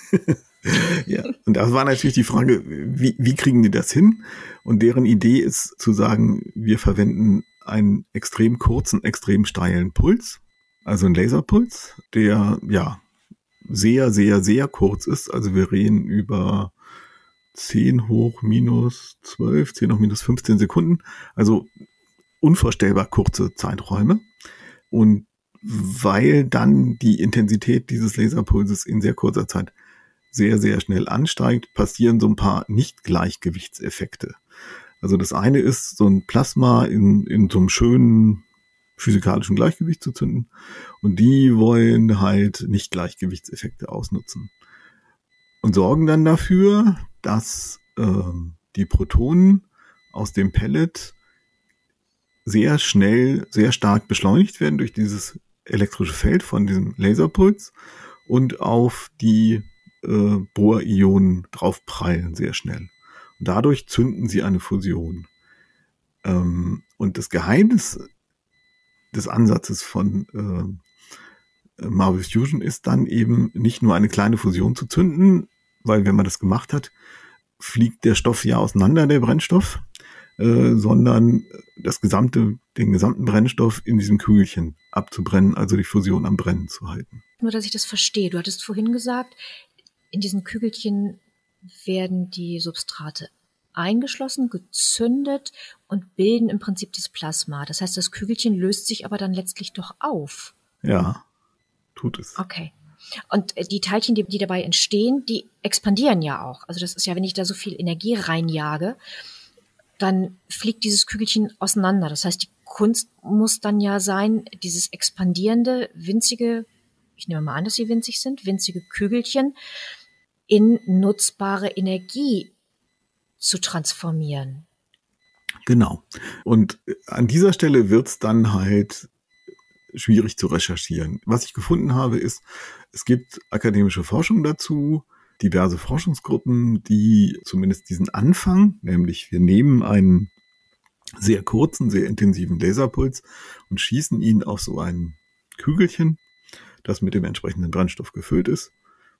Ja, und da war natürlich die Frage, wie kriegen die das hin? Und deren Idee ist zu sagen, wir verwenden einen extrem kurzen, extrem steilen Puls, also einen Laserpuls, der ja sehr, sehr, sehr kurz ist. Also wir reden über 10 hoch minus 12, 10 hoch minus 15 Sekunden. Also unvorstellbar kurze Zeiträume. Und weil dann die Intensität dieses Laserpulses in sehr kurzer Zeit sehr, sehr schnell ansteigt, passieren so ein paar Nicht-Gleichgewichtseffekte. Also das eine ist, so ein Plasma in so einem schönen physikalischen Gleichgewicht zu zünden. Und die wollen halt Nicht-Gleichgewichtseffekte ausnutzen. Und sorgen dann dafür, dass die Protonen aus dem Pellet sehr schnell, sehr stark beschleunigt werden durch dieses elektrische Feld von diesem Laserpuls und auf die Bohr-Ionen draufprallen sehr schnell. Und dadurch zünden sie eine Fusion. Und das Geheimnis des Ansatzes von Marvel Fusion ist dann eben nicht nur eine kleine Fusion zu zünden, weil wenn man das gemacht hat, fliegt der Stoff ja auseinander, der Brennstoff, sondern den gesamten Brennstoff in diesem Kügelchen abzubrennen, also die Fusion am Brennen zu halten. Nur, dass ich das verstehe. Du hattest vorhin gesagt, in diesen Kügelchen werden die Substrate eingeschlossen, gezündet und bilden im Prinzip das Plasma. Das heißt, das Kügelchen löst sich aber dann letztlich doch auf. Ja, tut es. Okay. Und die Teilchen, die dabei entstehen, die expandieren ja auch. Also das ist ja, wenn ich da so viel Energie reinjage, dann fliegt dieses Kügelchen auseinander. Das heißt, die Kunst muss dann ja sein, dieses expandierende, winzige, ich nehme mal an, dass sie winzig sind, winzige Kügelchen in nutzbare Energie zu transformieren. Genau. Und an dieser Stelle wird es dann halt schwierig zu recherchieren. Was ich gefunden habe, ist, es gibt akademische Forschung dazu, diverse Forschungsgruppen, die zumindest diesen Anfang, nämlich wir nehmen einen sehr kurzen, sehr intensiven Laserpuls und schießen ihn auf so ein Kügelchen, das mit dem entsprechenden Brennstoff gefüllt ist,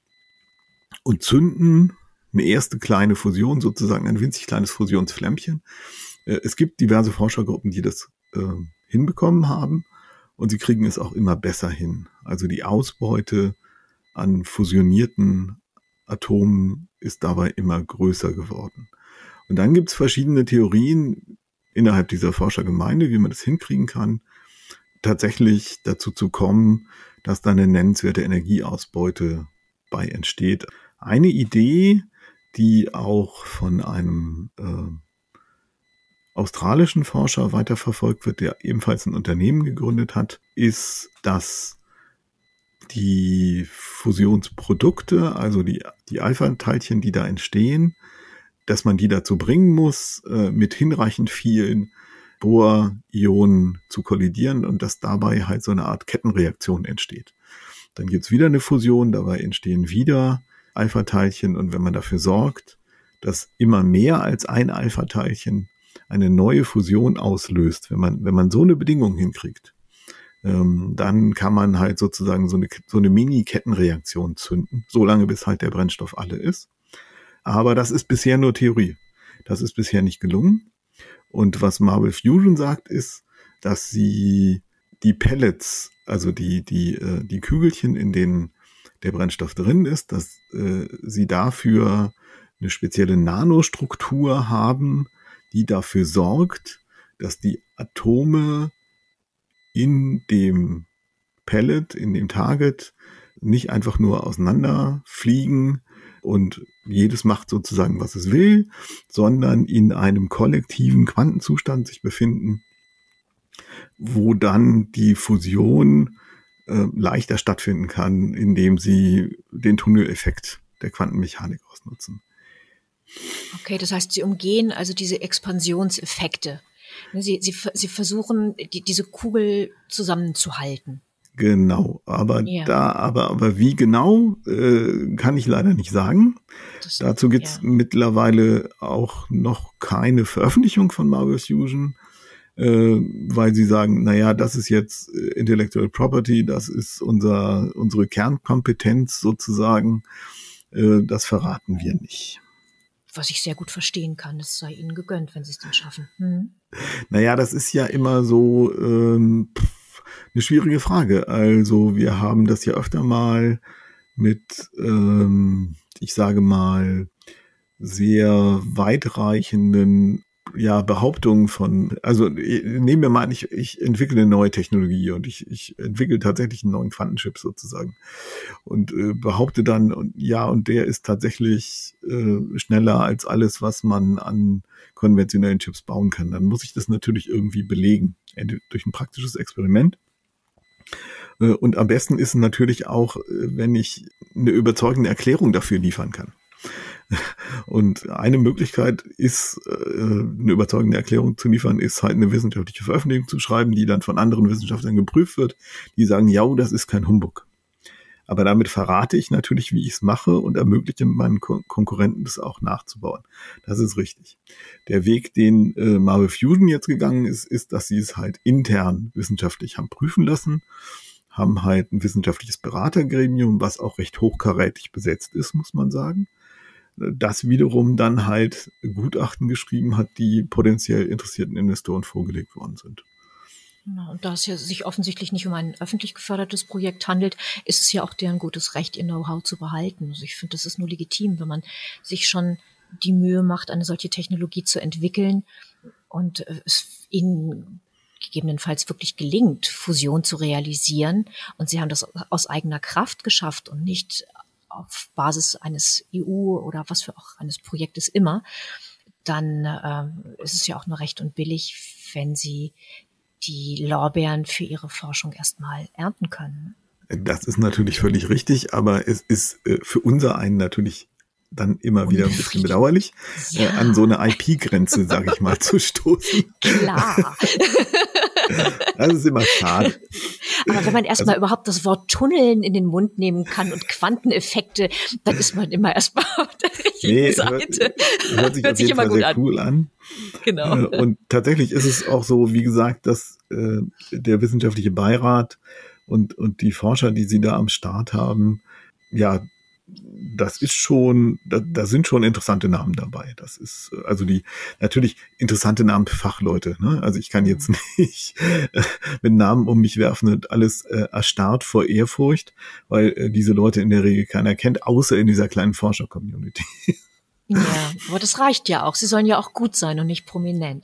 und zünden eine erste kleine Fusion, sozusagen ein winzig kleines Fusionsflämmchen. Es gibt diverse Forschergruppen, die das hinbekommen haben, und sie kriegen es auch immer besser hin. Also die Ausbeute an fusionierten Atomen ist dabei immer größer geworden. Und dann gibt es verschiedene Theorien innerhalb dieser Forschergemeinde, wie man das hinkriegen kann, tatsächlich dazu zu kommen, dass da eine nennenswerte Energieausbeute bei entsteht. Eine Idee, die auch von einem australischen Forscher weiterverfolgt wird, der ebenfalls ein Unternehmen gegründet hat, ist, dass die Fusionsprodukte, also die Alpha-Teilchen, die da entstehen, dass man die dazu bringen muss, mit hinreichend vielen Bohr-Ionen zu kollidieren und dass dabei halt so eine Art Kettenreaktion entsteht. Dann gibt's wieder eine Fusion, dabei entstehen wieder Alpha-Teilchen, und wenn man dafür sorgt, dass immer mehr als ein Alpha-Teilchen eine neue Fusion auslöst, wenn man so eine Bedingung hinkriegt, dann kann man halt sozusagen so eine Mini-Kettenreaktion zünden, solange bis halt der Brennstoff alle ist. Aber das ist bisher nur Theorie. Das ist bisher nicht gelungen. Und was Marvel Fusion sagt, ist, dass sie die Pellets, also die Kügelchen, in denen der Brennstoff drin ist, dass sie dafür eine spezielle Nanostruktur haben, die dafür sorgt, dass die Atome in dem Pellet, in dem Target, nicht einfach nur auseinanderfliegen und jedes macht sozusagen, was es will, sondern in einem kollektiven Quantenzustand sich befinden, wo dann die Fusion leichter stattfinden kann, indem sie den Tunneleffekt der Quantenmechanik ausnutzen. Okay, das heißt, sie umgehen also diese Expansionseffekte. Sie versuchen, diese Kugel zusammenzuhalten. Genau, aber wie genau, kann ich leider nicht sagen. Dazu gibt's mittlerweile auch noch keine Veröffentlichung von Marvel Fusion. weil sie sagen, naja, das ist jetzt Intellectual Property, das ist unsere Kernkompetenz sozusagen, das verraten wir nicht. Was ich sehr gut verstehen kann, es sei ihnen gegönnt, wenn sie es dann schaffen. Naja, das ist ja immer so eine schwierige Frage. Also wir haben das ja öfter mal mit, ich sage mal, sehr weitreichenden Behauptungen von, also nehmen wir mal an, ich entwickle eine neue Technologie und ich entwickle tatsächlich einen neuen Quantenchip sozusagen und behaupte dann, und der ist tatsächlich schneller als alles, was man an konventionellen Chips bauen kann. Dann muss ich das natürlich irgendwie belegen, durch ein praktisches Experiment. Und am besten ist es natürlich auch, wenn ich eine überzeugende Erklärung dafür liefern kann. Und eine Möglichkeit ist, eine überzeugende Erklärung zu liefern, ist halt eine wissenschaftliche Veröffentlichung zu schreiben, die dann von anderen Wissenschaftlern geprüft wird, die sagen, ja, das ist kein Humbug. Aber damit verrate ich natürlich, wie ich es mache und ermögliche meinen Konkurrenten, das auch nachzubauen. Das ist richtig. Der Weg, den Marvel Fusion jetzt gegangen ist, dass sie es halt intern wissenschaftlich haben prüfen lassen, haben halt ein wissenschaftliches Beratergremium, was auch recht hochkarätig besetzt ist, muss man sagen. Das wiederum dann halt Gutachten geschrieben hat, die potenziell interessierten Investoren vorgelegt worden sind. Und da es ja sich offensichtlich nicht um ein öffentlich gefördertes Projekt handelt, ist es ja auch deren gutes Recht, ihr Know-how zu behalten. Also ich finde, das ist nur legitim, wenn man sich schon die Mühe macht, eine solche Technologie zu entwickeln und es ihnen gegebenenfalls wirklich gelingt, Fusion zu realisieren. Und sie haben das aus eigener Kraft geschafft und nicht auf Basis eines EU oder was für auch eines Projektes immer, dann ist es ja auch nur recht und billig, wenn sie die Lorbeeren für ihre Forschung erstmal ernten können. Das ist natürlich völlig richtig, aber es ist für unser einen natürlich dann immer wieder ein bisschen bedauerlich, an so eine IP-Grenze, sage ich mal, zu stoßen. Klar. Das ist immer schade. Aber wenn man erstmal überhaupt das Wort Tunneln in den Mund nehmen kann und Quanteneffekte, dann ist man immer erstmal auf der richtigen Seite. Hört sich auf jeden Fall sehr cool an. Genau. Und tatsächlich ist es auch so, wie gesagt, dass der wissenschaftliche Beirat und die Forscher, die sie da am Start haben, das ist schon, da sind schon interessante Namen dabei. Das ist also natürlich interessante Namen für Fachleute. Ne? Also ich kann jetzt nicht mit Namen um mich werfen und alles erstarrt vor Ehrfurcht, weil diese Leute in der Regel keiner kennt, außer in dieser kleinen Forscher-Community. Ja, aber das reicht ja auch. Sie sollen ja auch gut sein und nicht prominent.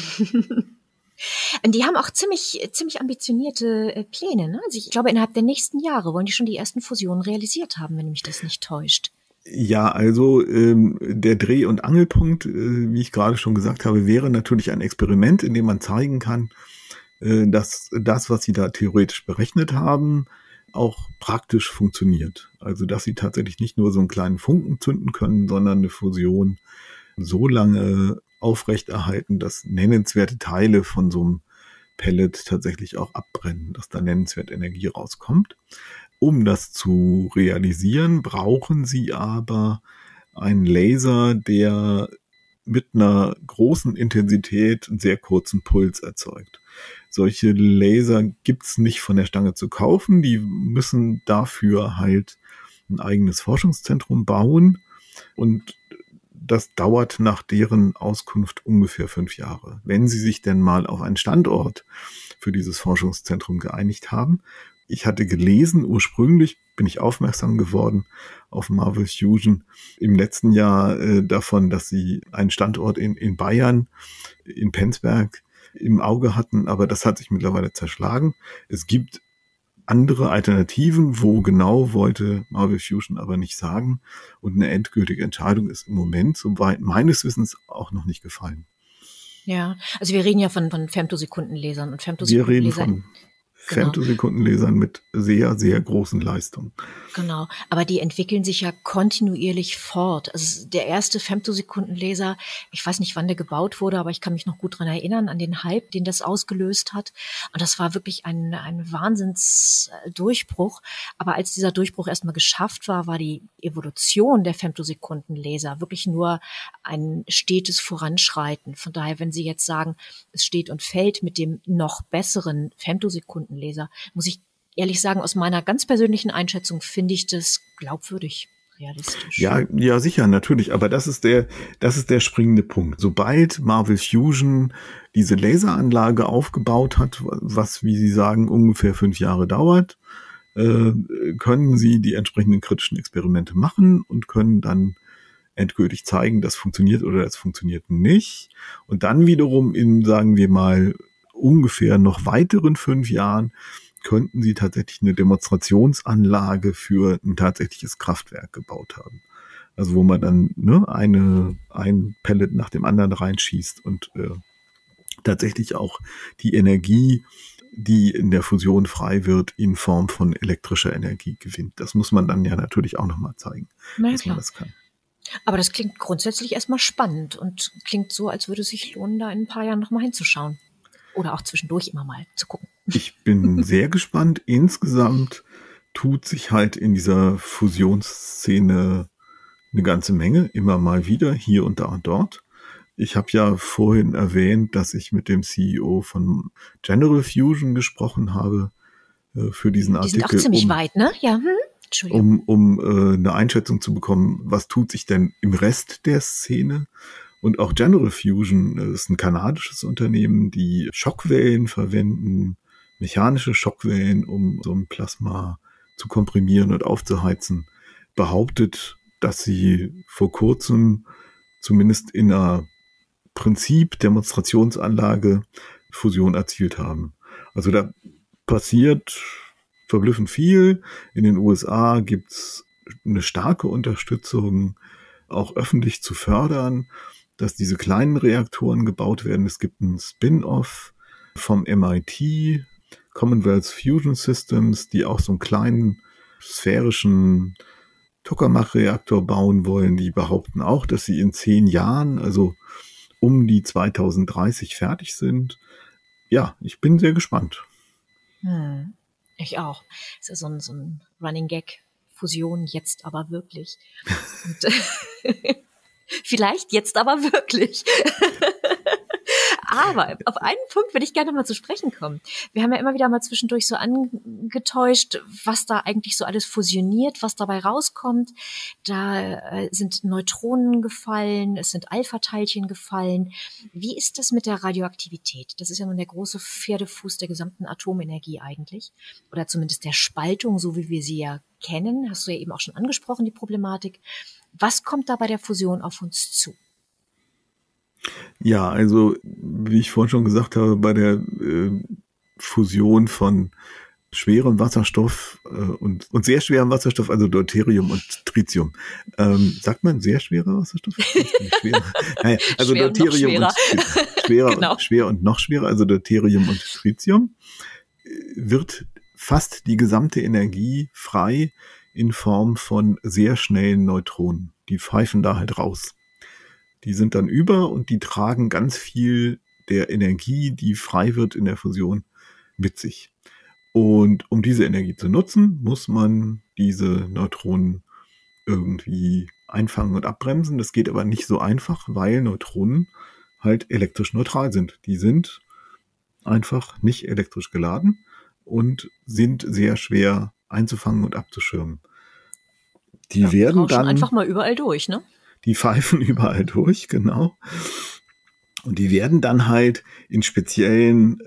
Die haben auch ziemlich ambitionierte Pläne. Ne? Also ich glaube, innerhalb der nächsten Jahre wollen die schon die ersten Fusionen realisiert haben, wenn mich das nicht täuscht. Ja, also der Dreh- und Angelpunkt, wie ich gerade schon gesagt habe, wäre natürlich ein Experiment, in dem man zeigen kann, dass das, was sie da theoretisch berechnet haben, auch praktisch funktioniert. Also dass sie tatsächlich nicht nur so einen kleinen Funken zünden können, sondern eine Fusion so lange aufrechterhalten, dass nennenswerte Teile von so einem Pellet tatsächlich auch abbrennen, dass da nennenswert Energie rauskommt. Um das zu realisieren, brauchen sie aber einen Laser, der mit einer großen Intensität einen sehr kurzen Puls erzeugt. Solche Laser gibt's nicht von der Stange zu kaufen. Die müssen dafür halt ein eigenes Forschungszentrum bauen und das dauert nach deren Auskunft ungefähr 5 Jahre. Wenn sie sich denn mal auf einen Standort für dieses Forschungszentrum geeinigt haben. Ich hatte gelesen, ursprünglich bin ich aufmerksam geworden auf Marvel Fusion im letzten Jahr davon, dass sie einen Standort in Bayern, in Penzberg, im Auge hatten, aber das hat sich mittlerweile zerschlagen. Es gibt andere Alternativen, wo genau wollte Marvel Fusion aber nicht sagen. Und eine endgültige Entscheidung ist im Moment, soweit meines Wissens, auch noch nicht gefallen. Ja, also wir reden ja von Femtosekundenlasern und Wir reden von Femtosekundenlasern mit sehr, sehr großen Leistungen. Genau, aber die entwickeln sich ja kontinuierlich fort. Also der erste Femtosekundenlaser, ich weiß nicht, wann der gebaut wurde, aber ich kann mich noch gut dran erinnern, an den Hype, den das ausgelöst hat. Und das war wirklich ein Wahnsinnsdurchbruch. Aber als dieser Durchbruch erstmal geschafft war, war die Evolution der Femtosekundenlaser wirklich nur ein stetes Voranschreiten. Von daher, wenn Sie jetzt sagen, es steht und fällt mit dem noch besseren Femtosekundenlaser, muss ich ehrlich sagen, aus meiner ganz persönlichen Einschätzung finde ich das glaubwürdig, realistisch. Ja, sicher, natürlich. Aber das ist der springende Punkt. Sobald Marvel Fusion diese Laseranlage aufgebaut hat, was, wie Sie sagen, ungefähr 5 Jahre dauert, können Sie die entsprechenden kritischen Experimente machen und können dann endgültig zeigen, das funktioniert oder das funktioniert nicht. Und dann wiederum in, sagen wir mal, ungefähr noch weiteren 5 Jahren könnten sie tatsächlich eine Demonstrationsanlage für ein tatsächliches Kraftwerk gebaut haben. Also wo man dann ein Pellet nach dem anderen reinschießt und tatsächlich auch die Energie, die in der Fusion frei wird, in Form von elektrischer Energie gewinnt. Das muss man dann ja natürlich auch nochmal zeigen, dass man das kann. Aber das klingt grundsätzlich erstmal spannend und klingt so, als würde es sich lohnen, da in ein paar Jahren nochmal hinzuschauen. Oder auch zwischendurch immer mal zu gucken. Ich bin sehr gespannt. Insgesamt tut sich halt in dieser Fusionsszene eine ganze Menge, immer mal wieder, hier und da und dort. Ich habe ja vorhin erwähnt, dass ich mit dem CEO von General Fusion gesprochen habe für diesen Artikel. Die sind auch ziemlich weit, ne? Ja, Entschuldigung. Um eine Einschätzung zu bekommen, was tut sich denn im Rest der Szene. Und auch General Fusion ist ein kanadisches Unternehmen, die Schockwellen verwenden, mechanische Schockwellen, um so ein Plasma zu komprimieren und aufzuheizen, behauptet, dass sie vor kurzem zumindest in einer Prinzip-Demonstrationsanlage Fusion erzielt haben. Also da passiert verblüffend viel. In den USA gibt's eine starke Unterstützung, auch öffentlich zu fördern, dass diese kleinen Reaktoren gebaut werden. Es gibt einen Spin-off vom MIT, Commonwealth Fusion Systems, die auch so einen kleinen sphärischen Tokamak-Reaktor bauen wollen. Die behaupten auch, dass sie in 10 Jahren, also um die 2030 fertig sind. Ja, ich bin sehr gespannt. Ich auch. Es ist so ein Running Gag. Fusion jetzt aber wirklich. Und vielleicht jetzt aber wirklich. Aber auf einen Punkt würde ich gerne mal zu sprechen kommen. Wir haben ja immer wieder mal zwischendurch so angetäuscht, was da eigentlich so alles fusioniert, was dabei rauskommt. Da sind Neutronen gefallen, es sind Alpha-Teilchen gefallen. Wie ist das mit der Radioaktivität? Das ist ja nun der große Pferdefuß der gesamten Atomenergie eigentlich. Oder zumindest der Spaltung, so wie wir sie ja kennen. Hast du ja eben auch schon angesprochen, die Problematik. Was kommt da bei der Fusion auf uns zu? Ja, also wie ich vorhin schon gesagt habe, bei der Fusion von schwerem Wasserstoff und sehr schwerem Wasserstoff, also Deuterium und Tritium. Sagt man sehr schwerer Wasserstoff? Schwer. Naja, also schwer Deuterium und schwerer, genau. Schwer und noch schwerer, also Deuterium und Tritium, wird fast die gesamte Energie frei in Form von sehr schnellen Neutronen. Die pfeifen da halt raus. Die sind dann über und die tragen ganz viel der Energie, die frei wird in der Fusion, mit sich. Und um diese Energie zu nutzen, muss man diese Neutronen irgendwie einfangen und abbremsen. Das geht aber nicht so einfach, weil Neutronen halt elektrisch neutral sind. Die sind einfach nicht elektrisch geladen und sind sehr schwer einzufangen und abzuschirmen. Die werden dann einfach mal überall durch, ne? Die pfeifen überall durch, genau. Und die werden dann halt in speziellen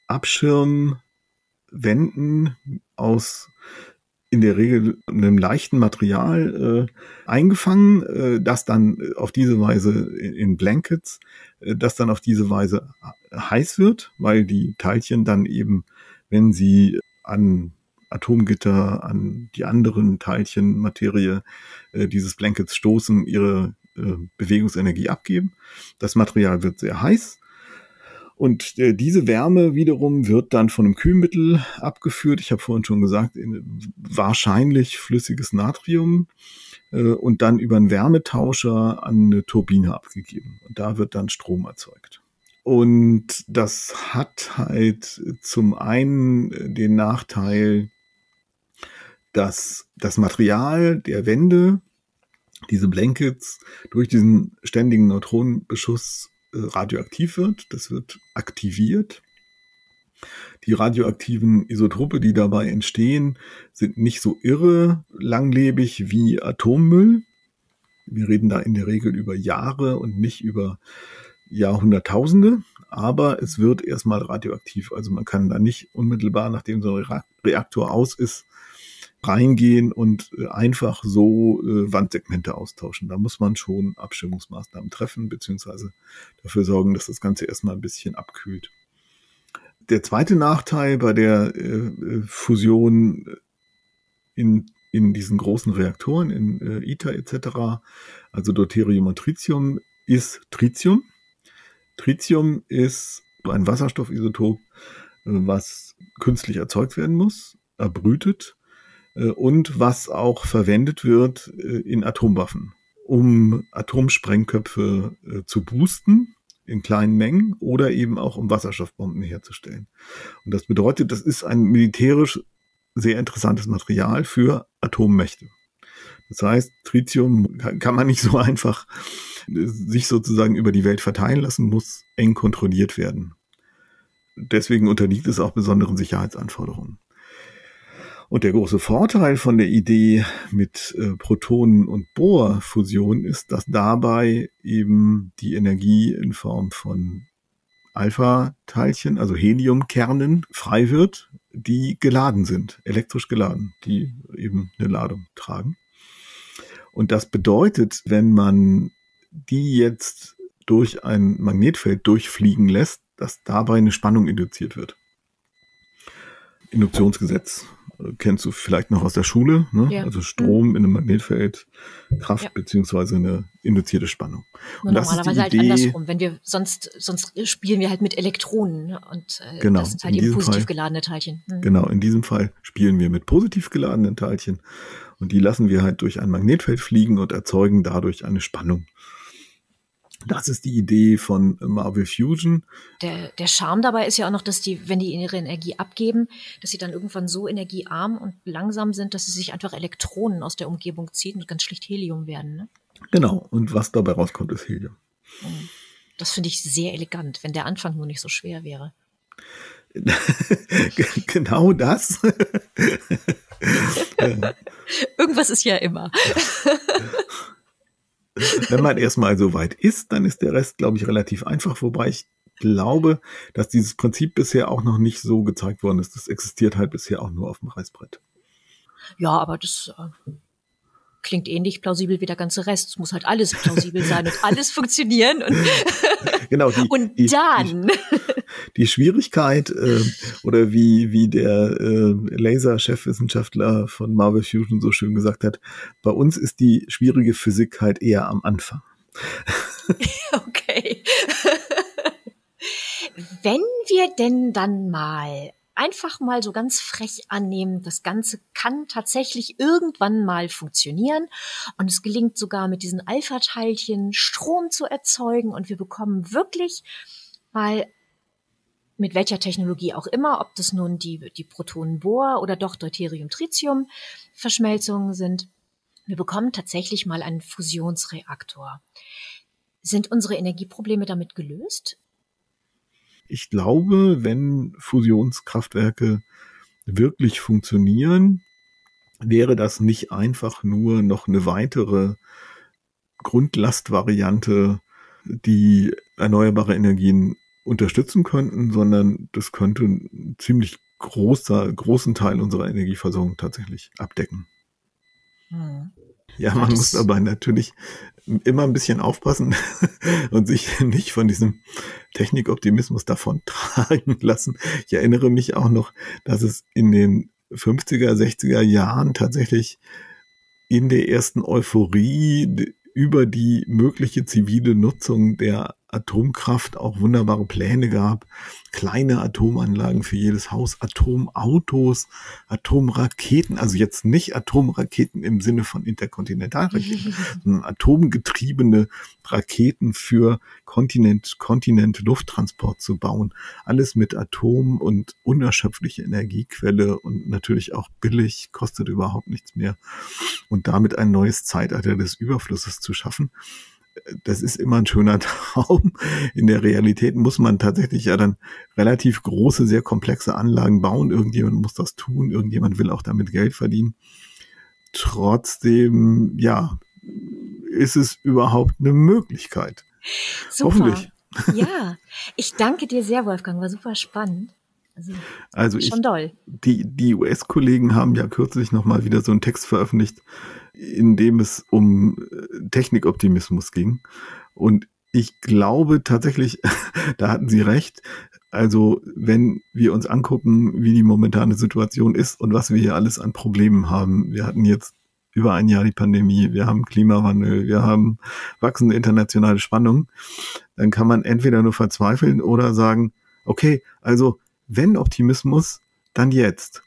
Abschirmwänden aus in der Regel einem leichten Material eingefangen, das dann auf diese Weise in Blankets, das dann auf diese Weise heiß wird, weil die Teilchen dann eben, wenn sie an Atomgitter, an die anderen Teilchen Materie dieses Blankets stoßen, ihre Bewegungsenergie abgeben. Das Material wird sehr heiß und diese Wärme wiederum wird dann von einem Kühlmittel abgeführt. Ich habe vorhin schon gesagt, wahrscheinlich flüssiges Natrium und dann über einen Wärmetauscher an eine Turbine abgegeben. Und da wird dann Strom erzeugt. Und das hat halt zum einen den Nachteil, dass das Material der Wände diese Blankets durch diesen ständigen Neutronenbeschuss radioaktiv wird. Das wird aktiviert. Die radioaktiven Isotope, die dabei entstehen, sind nicht so irre langlebig wie Atommüll. Wir reden da in der Regel über Jahre und nicht über Jahrhunderttausende, aber es wird erstmal radioaktiv. Also man kann da nicht unmittelbar, nachdem so ein Reaktor aus ist, reingehen und einfach so Wandsegmente austauschen. Da muss man schon Abschirmungsmaßnahmen treffen, beziehungsweise dafür sorgen, dass das Ganze erstmal ein bisschen abkühlt. Der zweite Nachteil bei der Fusion in diesen großen Reaktoren, in ITER etc., also Deuterium und Tritium, ist Tritium. Tritium ist ein Wasserstoffisotop, was künstlich erzeugt werden muss, erbrütet, und was auch verwendet wird in Atomwaffen, um Atomsprengköpfe zu boosten in kleinen Mengen oder eben auch um Wasserstoffbomben herzustellen. Und das bedeutet, das ist ein militärisch sehr interessantes Material für Atommächte. Das heißt, Tritium kann man nicht so einfach sich sozusagen über die Welt verteilen lassen, muss eng kontrolliert werden. Deswegen unterliegt es auch besonderen Sicherheitsanforderungen. Und der große Vorteil von der Idee mit Protonen- und Bohrfusion ist, dass dabei eben die Energie in Form von Alpha-Teilchen, also Heliumkernen, frei wird, die geladen sind, elektrisch geladen, die eben eine Ladung tragen. Und das bedeutet, wenn man die jetzt durch ein Magnetfeld durchfliegen lässt, dass dabei eine Spannung induziert wird. Induktionsgesetz kennst du vielleicht noch aus der Schule, ne? Ja. Also Strom in einem Magnetfeld, Kraft beziehungsweise eine induzierte Spannung. Und das normalerweise ist die Idee, halt andersrum. Wenn wir sonst spielen wir halt mit Elektronen, ne? Und genau, das sind halt eben positiv geladene Teilchen. Genau, in diesem Fall spielen wir mit positiv geladenen Teilchen und die lassen wir halt durch ein Magnetfeld fliegen und erzeugen dadurch eine Spannung. Das ist die Idee von Marvel Fusion. Der Charme dabei ist ja auch noch, dass wenn die ihre Energie abgeben, dass sie dann irgendwann so energiearm und langsam sind, dass sie sich einfach Elektronen aus der Umgebung ziehen und ganz schlicht Helium werden. Ne? Genau, und was dabei rauskommt, ist Helium. Das finde ich sehr elegant, wenn der Anfang nur nicht so schwer wäre. Genau das. Irgendwas ist ja immer. Wenn man erstmal so weit ist, dann ist der Rest, glaube ich, relativ einfach. Wobei ich glaube, dass dieses Prinzip bisher auch noch nicht so gezeigt worden ist. Das existiert halt bisher auch nur auf dem Reißbrett. Ja, aber das klingt ähnlich plausibel wie der ganze Rest. Es muss halt alles plausibel sein und alles funktionieren. Und genau, die Schwierigkeit oder wie der Laser-Chefwissenschaftler von Marvel Fusion so schön gesagt hat, bei uns ist die schwierige Physik halt eher am Anfang. Okay. Wenn wir denn dann einfach mal so ganz frech annehmen, das Ganze kann tatsächlich irgendwann mal funktionieren und es gelingt sogar mit diesen Alpha-Teilchen Strom zu erzeugen und wir bekommen wirklich mal mit welcher Technologie auch immer, ob das nun die Protonen-Bohr oder doch Deuterium-Tritium-Verschmelzungen sind, wir bekommen tatsächlich mal einen Fusionsreaktor. Sind unsere Energieprobleme damit gelöst? Ich glaube, wenn Fusionskraftwerke wirklich funktionieren, wäre das nicht einfach nur noch eine weitere Grundlastvariante, die erneuerbare Energien unterstützen könnten, sondern das könnte einen ziemlich großen Teil unserer Energieversorgung tatsächlich abdecken. Ja, man muss aber natürlich immer ein bisschen aufpassen und sich nicht von diesem Technikoptimismus davon tragen lassen. Ich erinnere mich auch noch, dass es in den 50er, 60er Jahren tatsächlich in der ersten Euphorie über die mögliche zivile Nutzung der Atomkraft auch wunderbare Pläne gab. Kleine Atomanlagen für jedes Haus, Atomautos, Atomraketen, also jetzt nicht Atomraketen im Sinne von Interkontinentalraketen, sondern atomgetriebene Raketen für Kontinent-Lufttransport zu bauen. Alles mit Atom und unerschöpfliche Energiequelle und natürlich auch billig, kostet überhaupt nichts mehr. Und damit ein neues Zeitalter des Überflusses zu schaffen. Das ist immer ein schöner Traum. In der Realität muss man tatsächlich ja dann relativ große, sehr komplexe Anlagen bauen. Irgendjemand muss das tun. Irgendjemand will auch damit Geld verdienen. Trotzdem, ja, ist es überhaupt eine Möglichkeit. Super. Hoffentlich. Ja, ich danke dir sehr, Wolfgang. War super spannend. Also schon doll. Die US-Kollegen haben ja kürzlich nochmal wieder so einen Text veröffentlicht, in dem es um Technikoptimismus ging. Und ich glaube tatsächlich, da hatten sie recht. Also wenn wir uns angucken, wie die momentane Situation ist und was wir hier alles an Problemen haben. Wir hatten jetzt über ein Jahr die Pandemie, wir haben Klimawandel, wir haben wachsende internationale Spannungen. Dann kann man entweder nur verzweifeln oder sagen, okay, also wenn Optimismus, dann jetzt.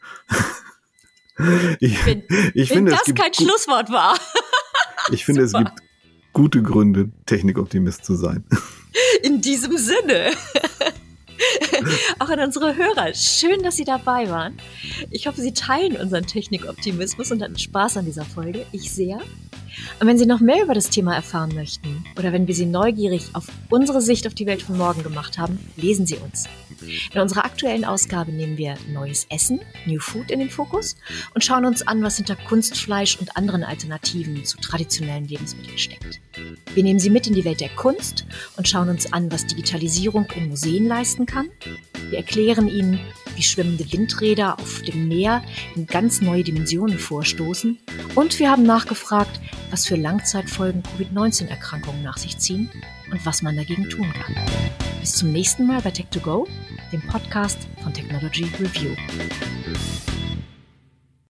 Ich finde, das kein Schlusswort war. Ich finde, es gibt gute Gründe, Technikoptimist zu sein. In diesem Sinne. Auch an unsere Hörer. Schön, dass Sie dabei waren. Ich hoffe, Sie teilen unseren Technikoptimismus und hatten Spaß an dieser Folge. Ich sehr. Und wenn Sie noch mehr über das Thema erfahren möchten oder wenn wir Sie neugierig auf unsere Sicht auf die Welt von morgen gemacht haben, lesen Sie uns. In unserer aktuellen Ausgabe nehmen wir neues Essen, New Food in den Fokus und schauen uns an, was hinter Kunstfleisch und anderen Alternativen zu traditionellen Lebensmitteln steckt. Wir nehmen Sie mit in die Welt der Kunst und schauen uns an, was Digitalisierung in Museen leisten kann. Wir erklären Ihnen, wie schwimmende Windräder auf dem Meer in ganz neue Dimensionen vorstoßen. Und wir haben nachgefragt, was für Langzeitfolgen Covid-19-Erkrankungen nach sich ziehen und was man dagegen tun kann. Bis zum nächsten Mal bei Tech2Go, dem Podcast von Technology Review.